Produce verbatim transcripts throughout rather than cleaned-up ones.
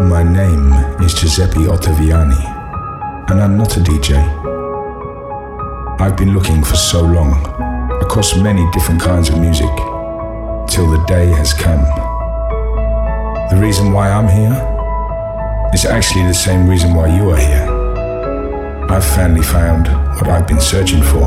My name is Giuseppe Ottaviani, and I'm not a D J. I've been looking for so long, across many different kinds of music, till the day has come. The reason why I'm here is actually the same reason why you are here. I've finally found what I've been searching for.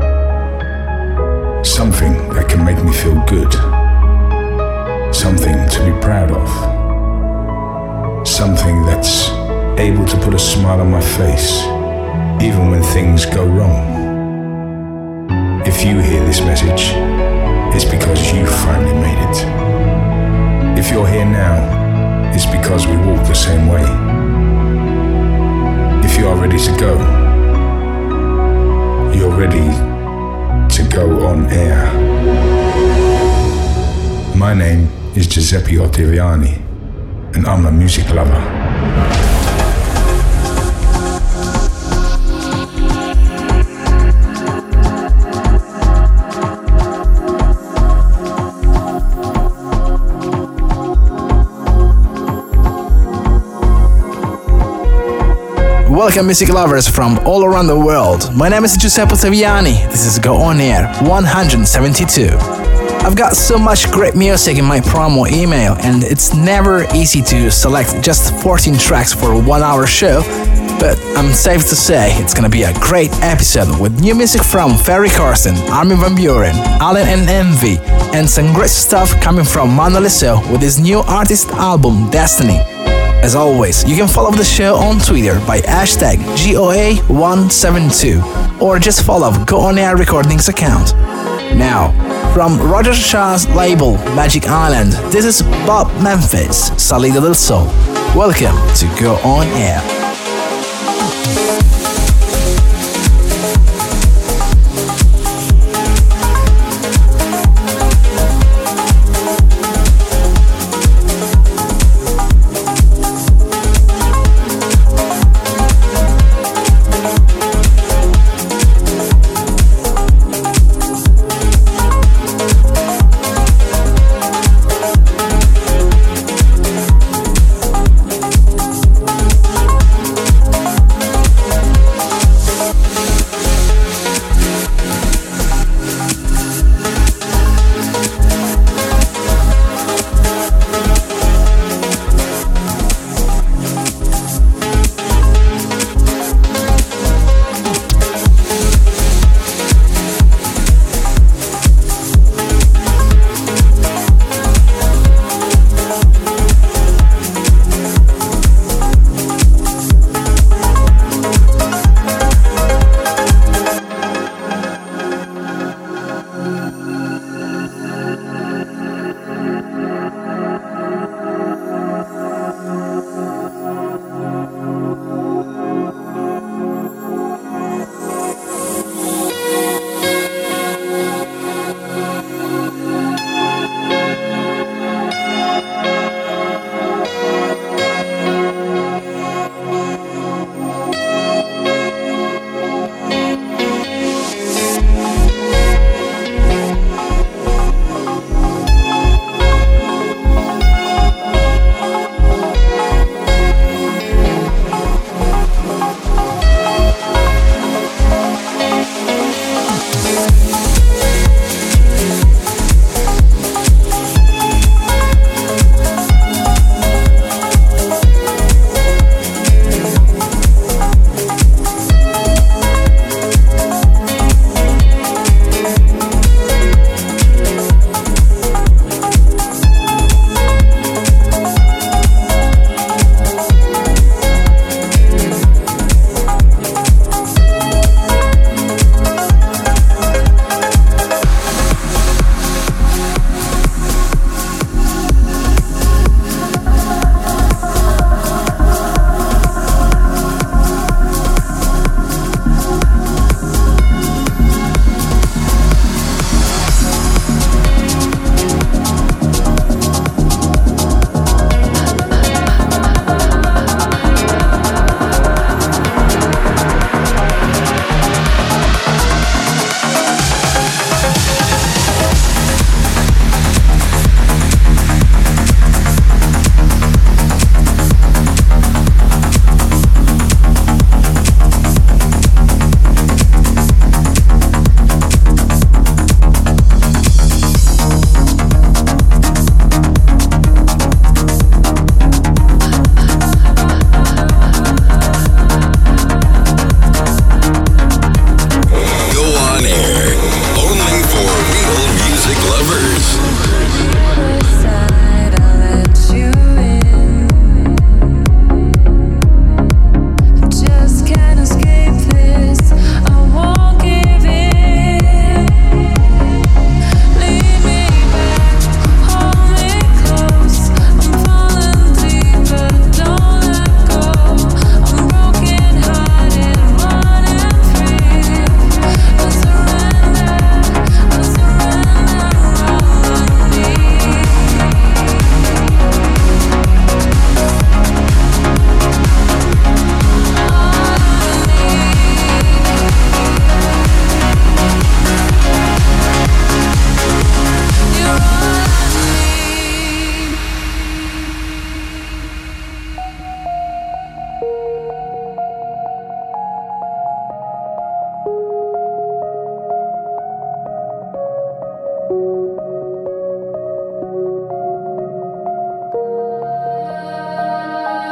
Something that can make me feel good. Something to be proud of. Something that's able to put a smile on my face, even when things go wrong. If you hear this message, it's because you finally made it. If you're here now, it's because we walk the same way. If you are ready to go, you're ready to go on air. My name is Giuseppe Ottaviani, and I'm a music lover. Welcome music lovers from all around the world. My name is Giuseppe Ottaviani. This is Go On Air one seventy-two. I've got so much great music in my promo email, and it's never easy to select just fourteen tracks for a one hour show, but I'm safe to say it's gonna be a great episode with new music from Ferry Corsten, Armin van Buuren, Allen and Envy, and some great stuff coming from Mano Leo with his new artist album Destiny. As always, you can follow the show on Twitter by hashtag G O A one seventy-two or just follow Go On Air Recordings account. Now, from Roger Shah's label Magic Island, this is Bob Memphis, Salida del Sol. Welcome to Go On Air.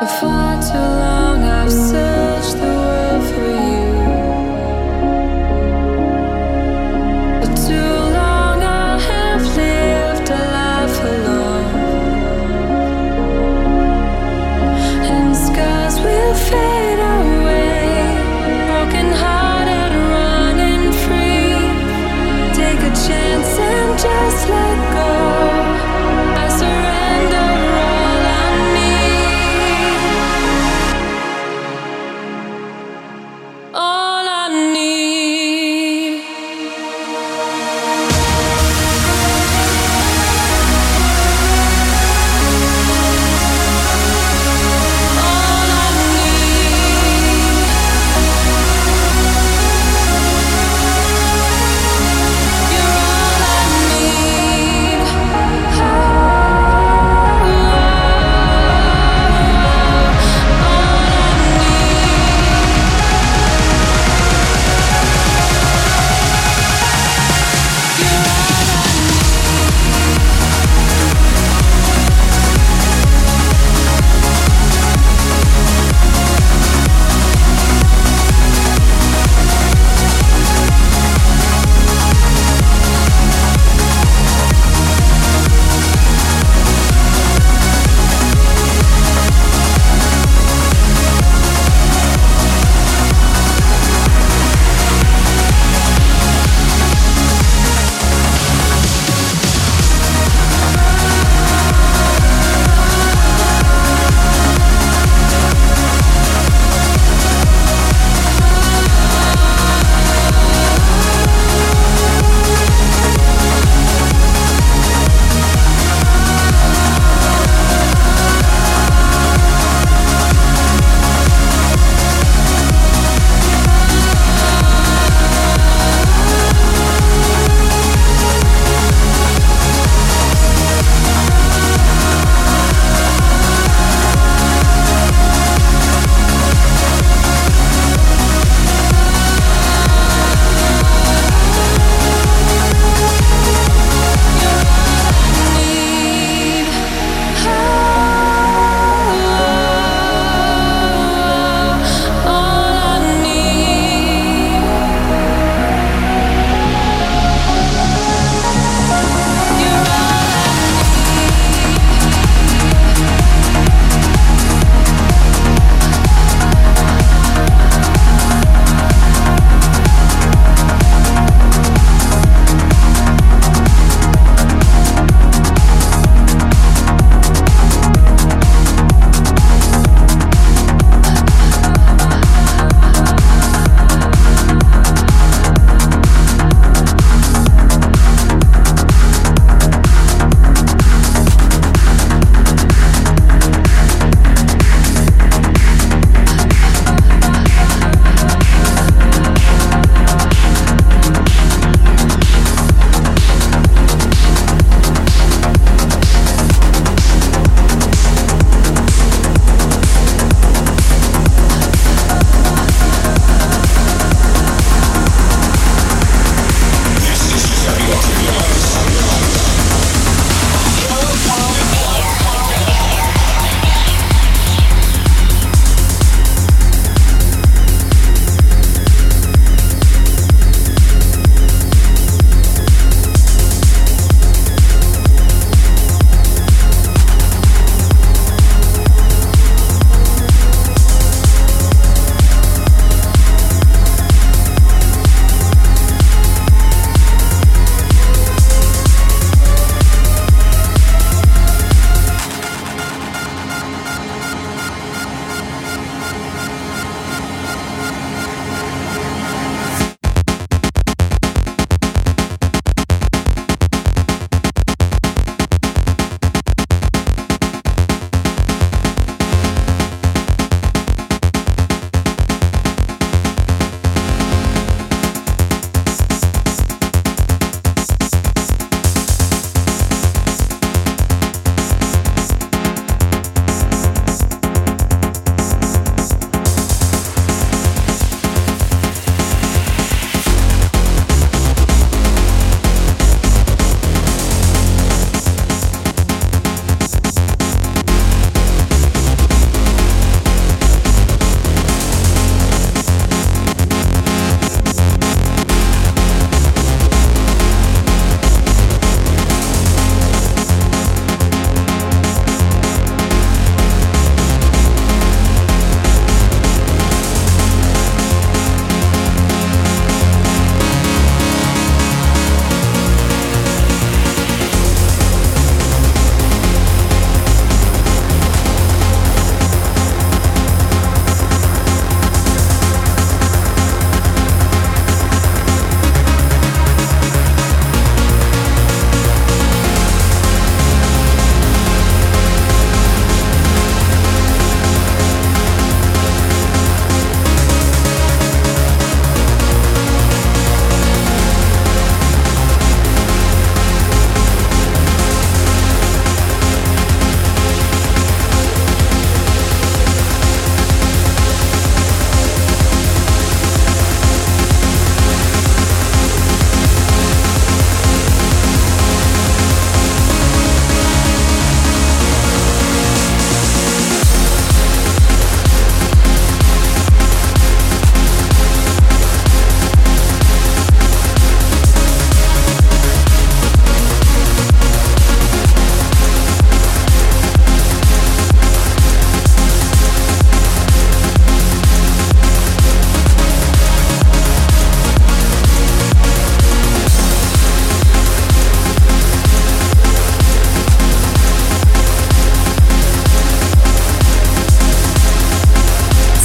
Just let go. I surrender all I need.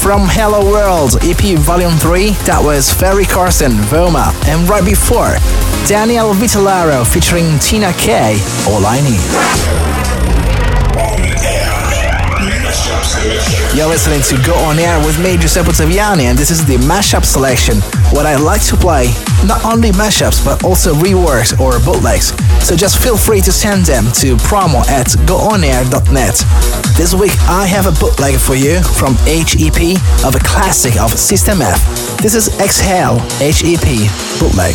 From Hello World E P Volume three, that was Ferry Corsten, Voma, and right before, Daniel Vitellaro featuring Tina K, All I Need. You're listening to Go On Air with me, Giuseppe Ottaviani, and this is the mashup selection. What I like to play, not only mashups, but also reworks or bootlegs. So just feel free to send them to promo at go on air dot net. This week I have a bootleg for you from H E P of a classic of System F. This is Exhale, H E P bootleg.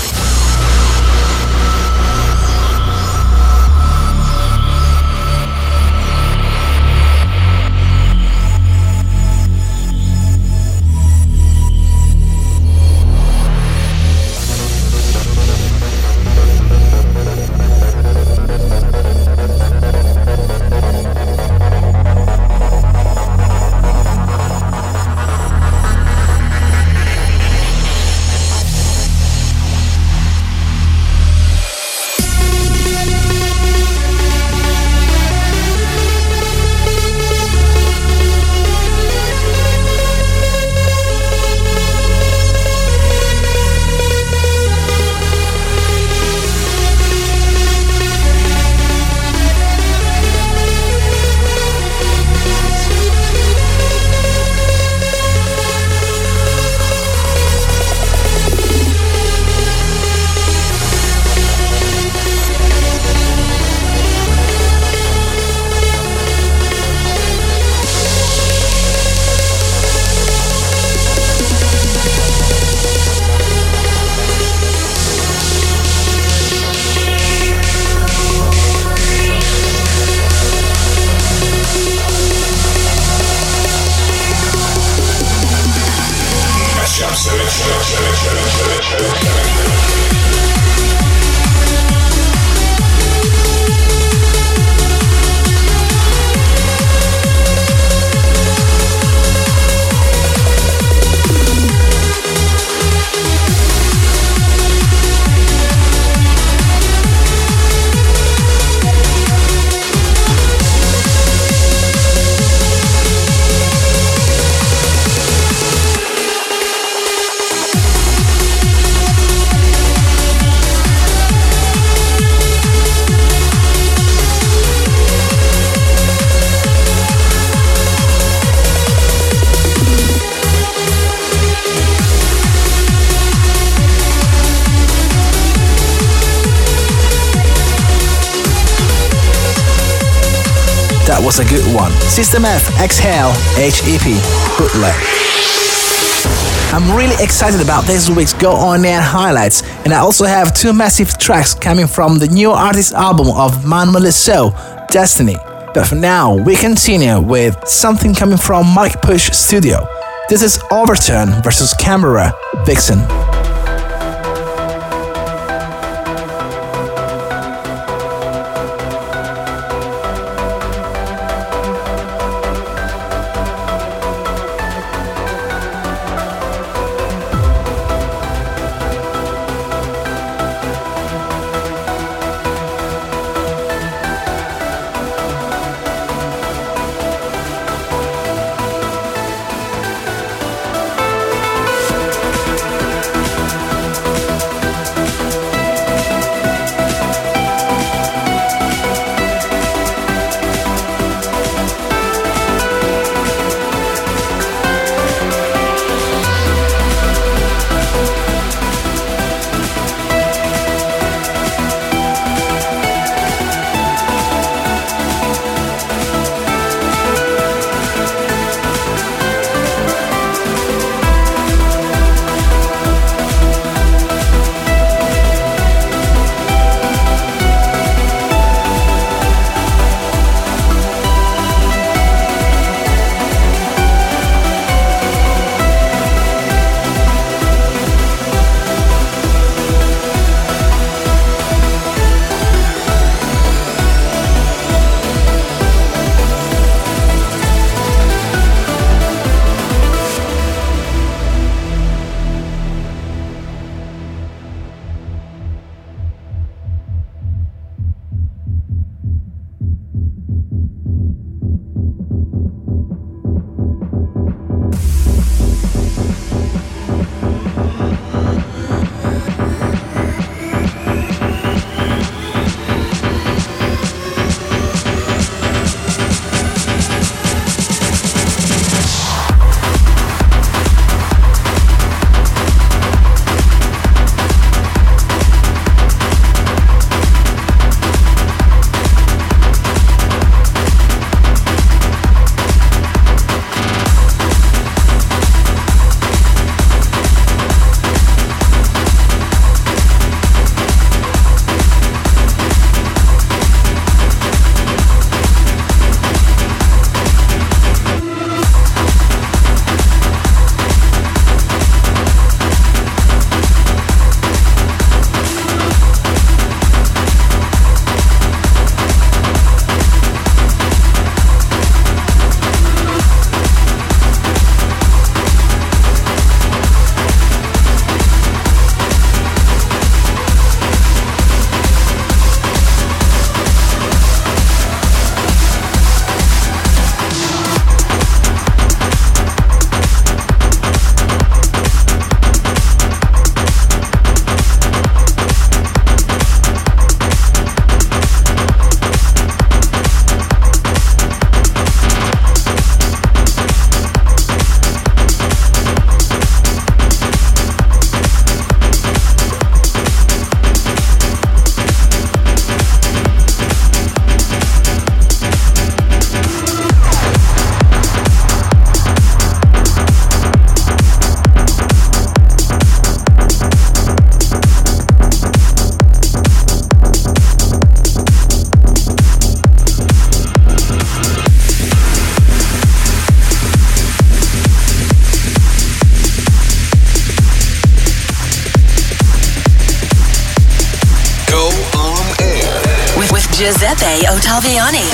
Was a good one. System F, Exhale, H E P, bootleg. I'm really excited about this week's Go On Air highlights, and I also have two massive tracks coming from the new artist album of Manuel Lesso, Destiny. But for now, we continue with something coming from Mike Push Studio. This is Overturn versus Canberra, Vixen. Giuseppe Ottaviani.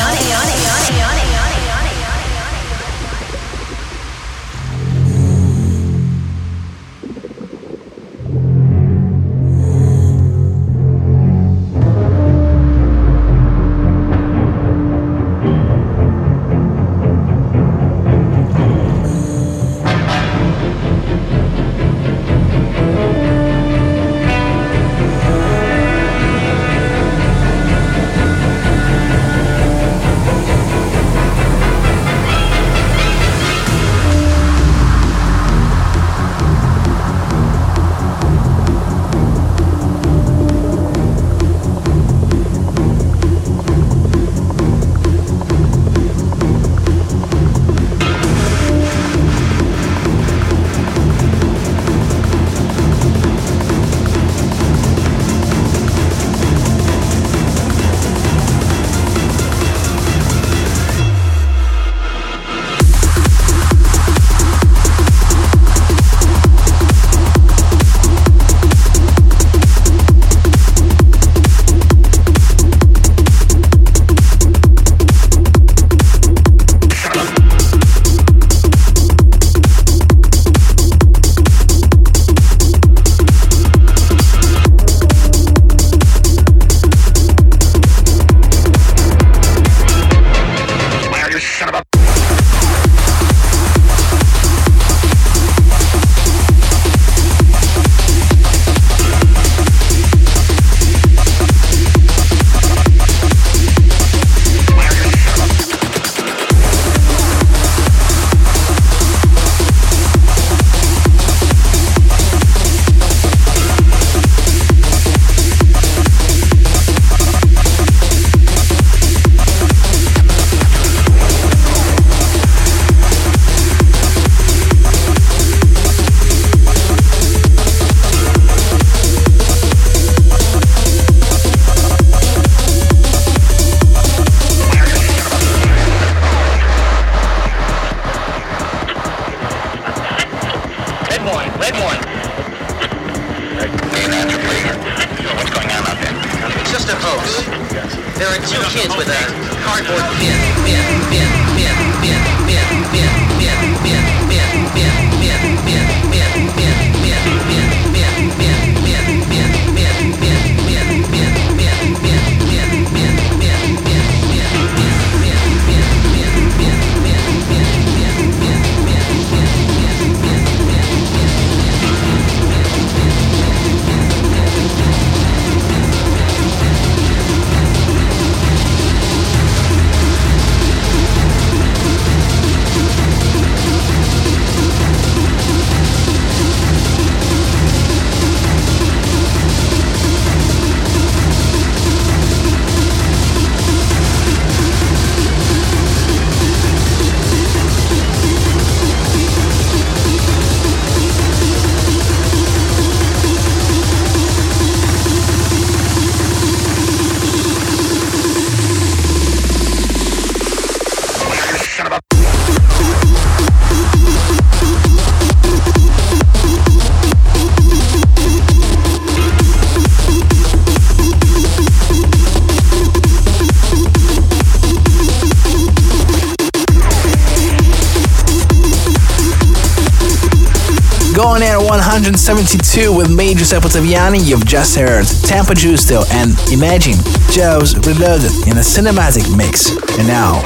On air one seventy-two with me, Giuseppe Ottaviani. You've just heard Tempo Giusto and Imagine, Joe's Reloaded in a cinematic mix. And now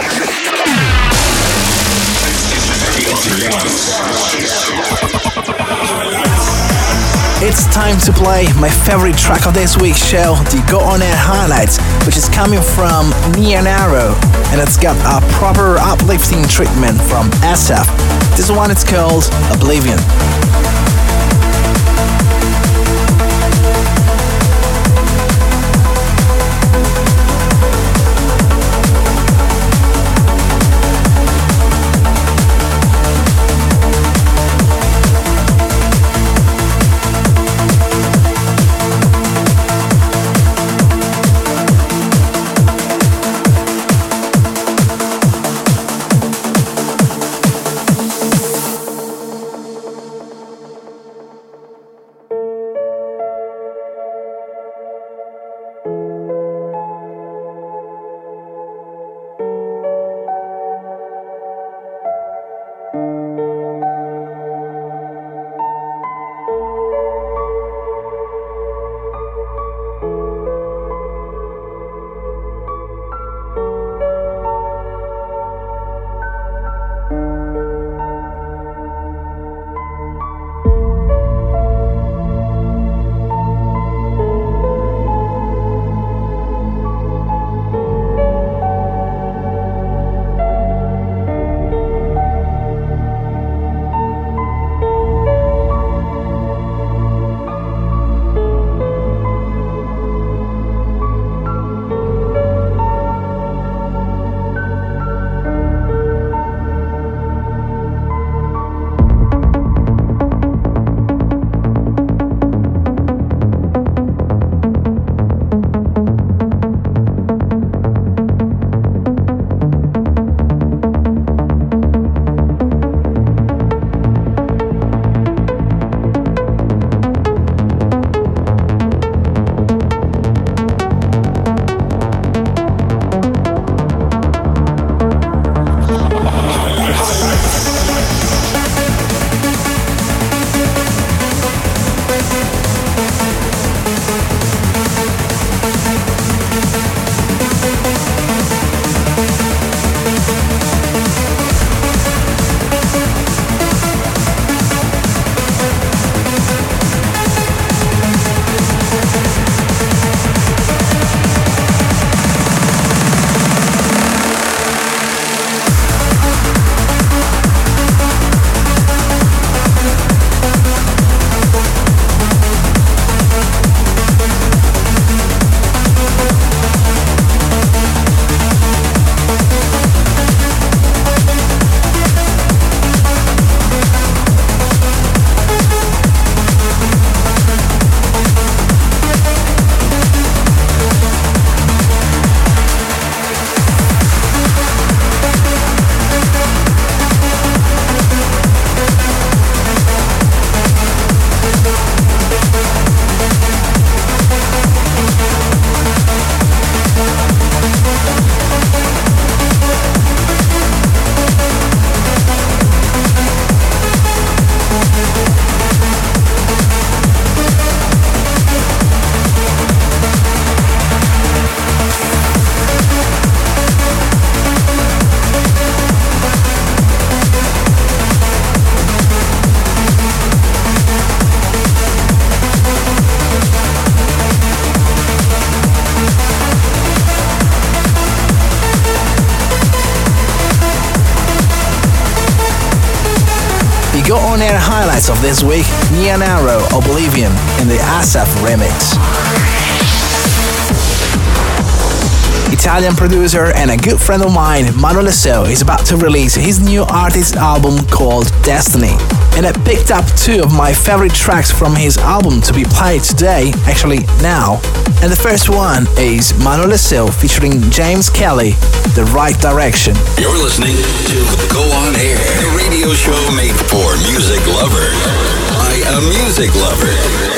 it's time to play my favorite track of this week's show, the Go On Air Highlights, which is coming from Near Narrow, and it's got a proper uplifting treatment from S F. This one is called Oblivion. on-air highlights of this week, Nianaro, Oblivion, in the Asaf remix. Italian producer and a good friend of mine, Manu Lesseau, is about to release his new artist album called Destiny. And I picked up two of my favorite tracks from his album to be played today, actually now. And the first one is Manu Lesseau featuring James Kelly, The Right Direction. You're listening to Go On Air, the radio show made for music lovers by a music lover.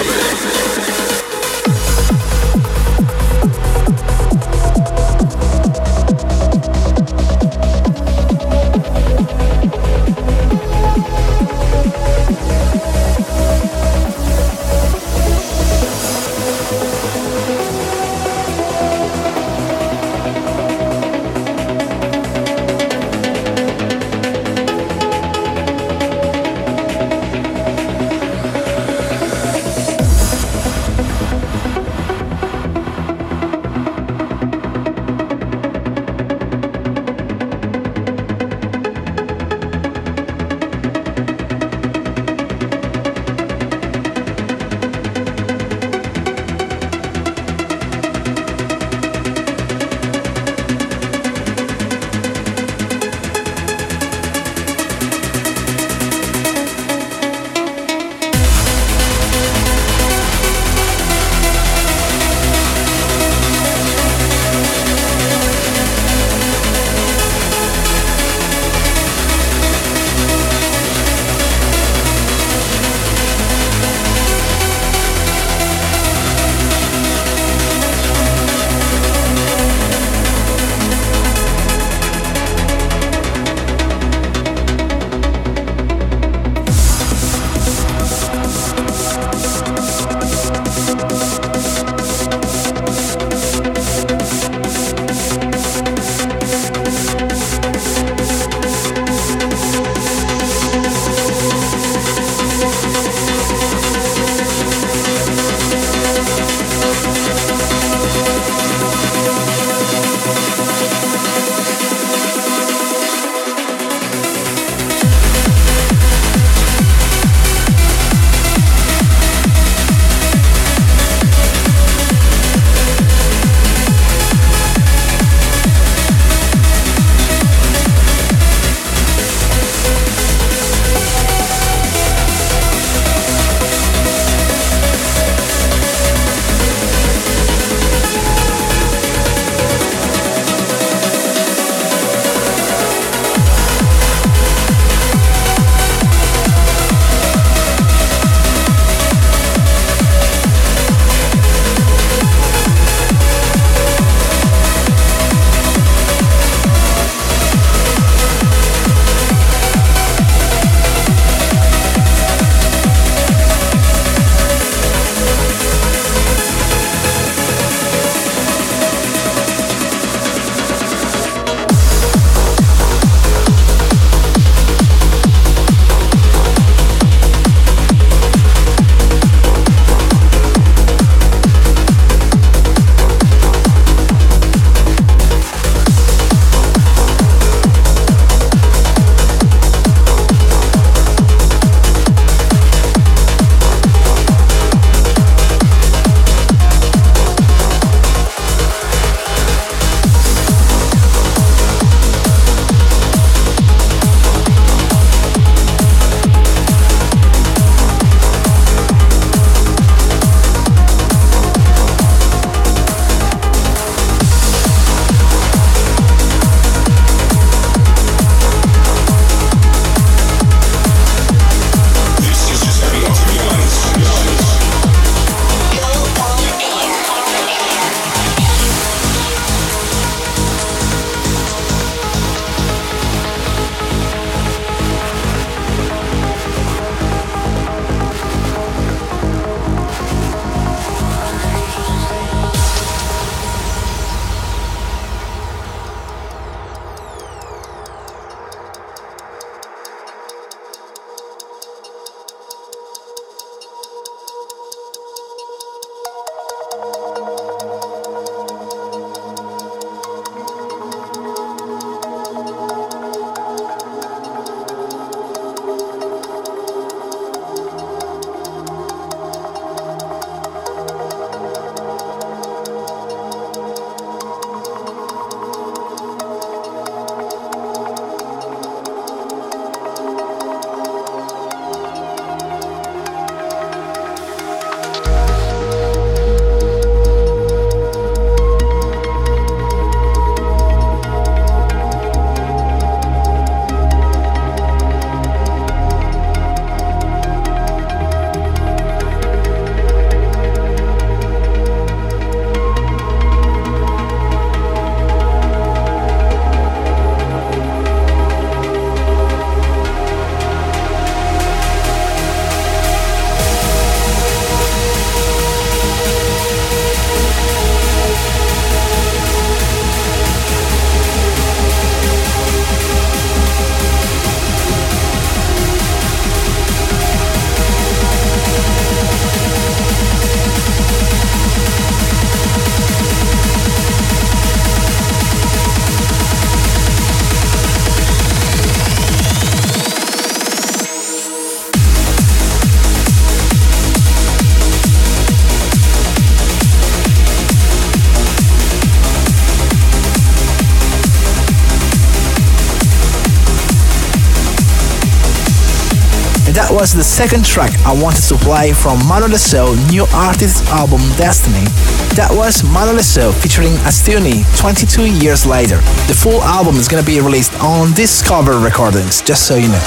That was the second track I wanted to play from Mano Lessaux' new artist album Destiny. That was Mano Lessaux featuring Astuni twenty-two years later. The full album is gonna be released on Discover Recordings, just so you know.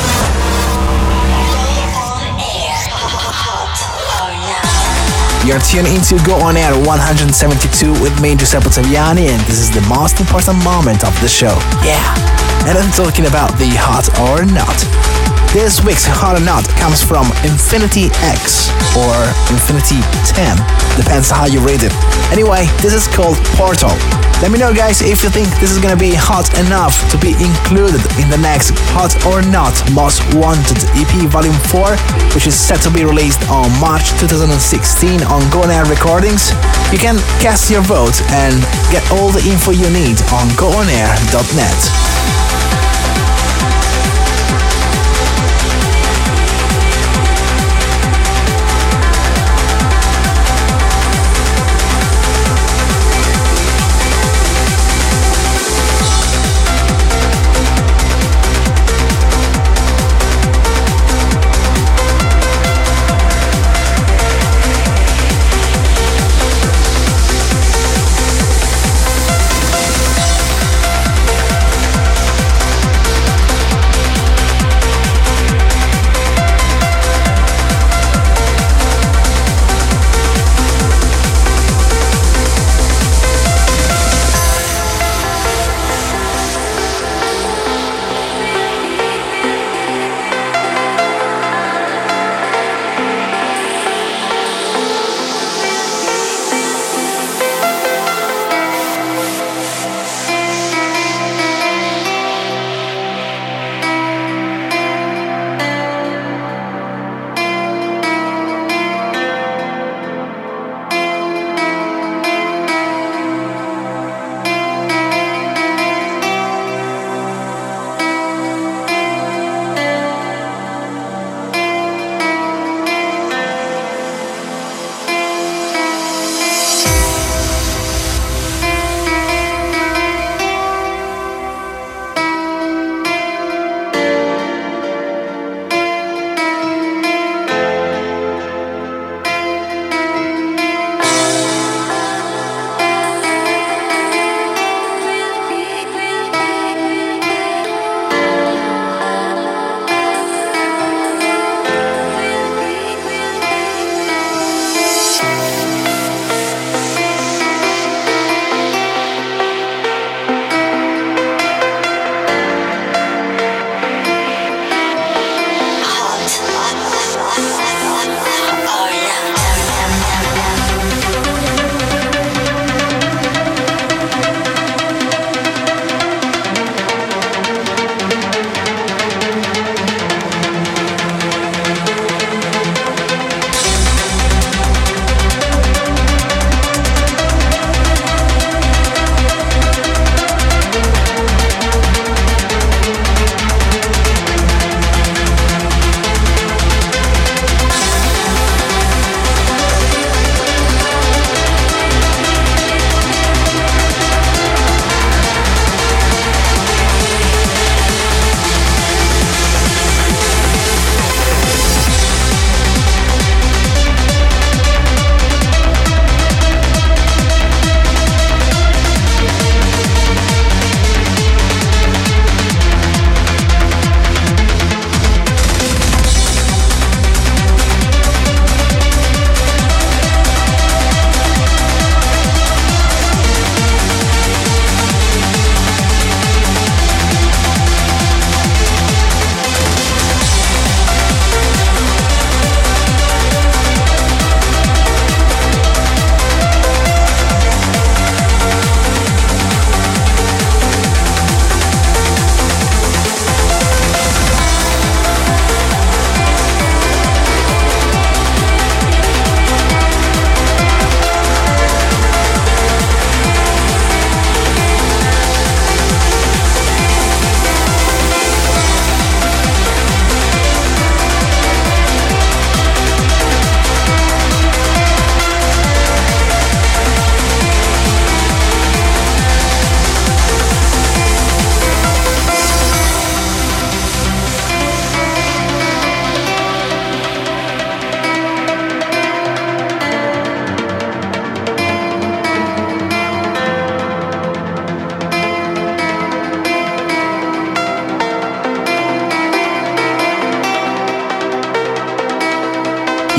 You're tuned into Go On Air one seventy-two with me, Giuseppe Ottaviani, and this is the most important moment of the show. Yeah, and I'm talking about the Hot or Not. This week's Hot or Not comes from Infinity X or Infinity ten, depends how you read it. Anyway, this is called Portal. Let me know, guys, if you think this is gonna be hot enough to be included in the next Hot or Not Most Wanted E P Volume four, which is set to be released on March twenty sixteen on Go On Air Recordings. You can cast your vote and get all the info you need on go on air dot net.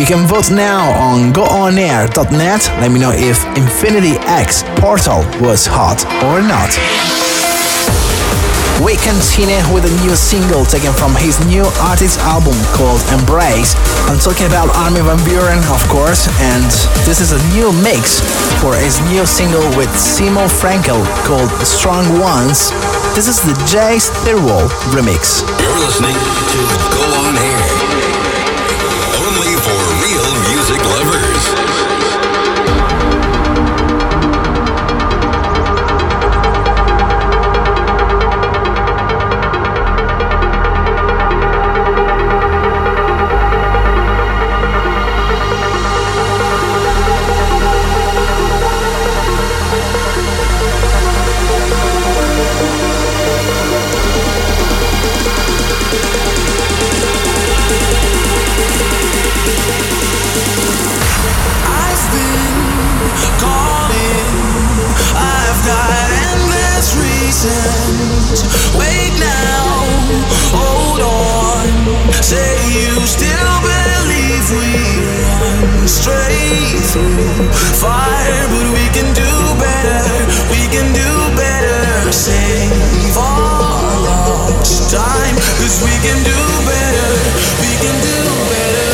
can vote now on go on air dot net. Let me know if Infinity X Portal was hot or not. We continue with a new single taken from his new artist album called Embrace. I'm talking about Armin van Buuren, of course, and this is a new mix for his new single with Simo Frankel called Strong Ones. This is the Jay Stirwall remix. You're listening to Go On Air, only for real music lovers. Wait now, hold on. Say you still believe we run straight through fire, but we can do better. We can do better. Save all lost time, 'cause we can do better. We can do better.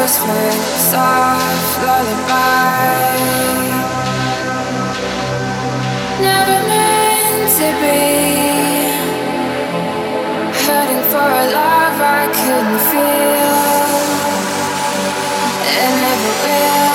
whispered soft lullaby. Never meant to be, hurting for a love I couldn't feel, and never will.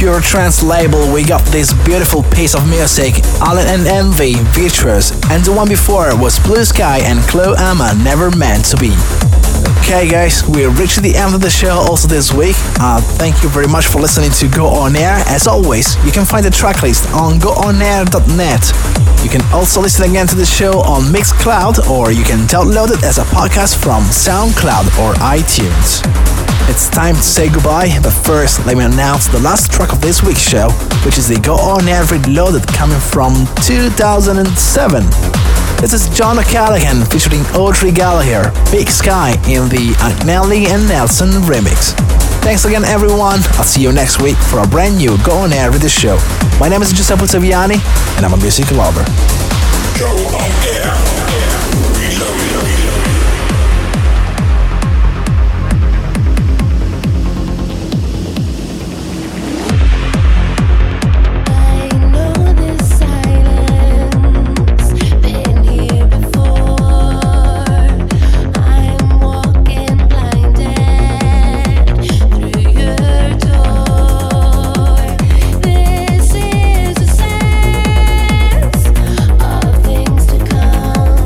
Pure Trance label, we got this beautiful piece of music, Allen and Envy, Virtuous, and the one before was Blue Sky and Chloe Amma, Never Meant to Be. Okay guys, we reached the end of the show also this week. Uh, thank you very much for listening to Go On Air. As always, you can find the tracklist on go on air dot net. You can also listen again to the show on Mixcloud, or you can download it as a podcast from SoundCloud or iTunes. It's time to say goodbye, but first let me announce the last track of this week's show, which is the Go On Air Reloaded coming from two thousand seven. This is John O'Callaghan featuring Audrey Gallagher, Big Sky in the Agnelli and Nelson remix. Thanks again everyone, I'll see you next week for a brand new Go On Air Radio show. My name is Giuseppe Ottaviani and I'm a music lover. Go On Air. Reloaded. This is a sense of things to come.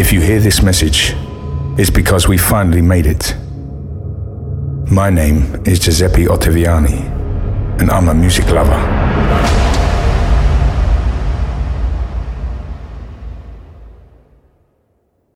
If you hear this message, it's because we finally made it. My name is Giuseppe Ottaviani, and I'm a music lover.